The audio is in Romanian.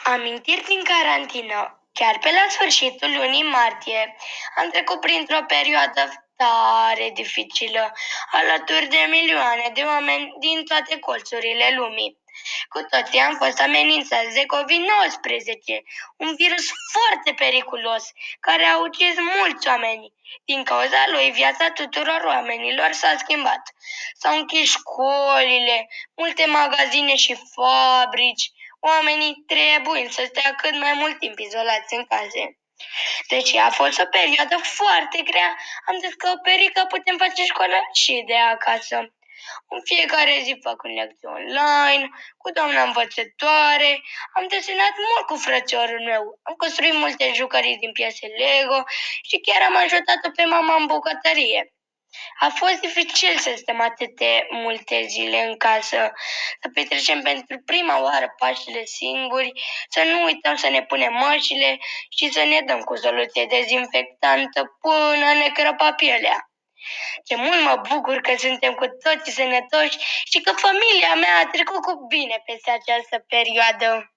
Amintiri din carantină. Chiar pe la sfârșitul lunii martie am trecut printr-o perioadă tare dificilă, alături de milioane de oameni din toate colțurile lumii. Cu toții am fost amenințați de COVID-19, un virus foarte periculos, care a ucis mulți oameni. Din cauza lui, viața tuturor oamenilor s-a schimbat. S-au închis școlile, multe magazine și fabrici, oamenii trebuie să stea cât mai mult timp izolați în case. Deci a fost o perioadă foarte grea. Am descoperit că putem face școală și de acasă. În fiecare zi făcând lecții online, cu doamna învățătoare, am desenat mult cu frățiorul meu, am construit multe jucării din piese Lego și chiar am ajutat-o pe mama în bucătărie. A fost dificil să stăm atât de multe zile în casă, să petrecem pentru prima oară Paștele singuri, să nu uităm să ne punem mășile și să ne dăm cu soluție dezinfectantă până ne crăpa pielea. Ce mult mă bucur că suntem cu toții sănătoși și că familia mea a trecut cu bine peste această perioadă.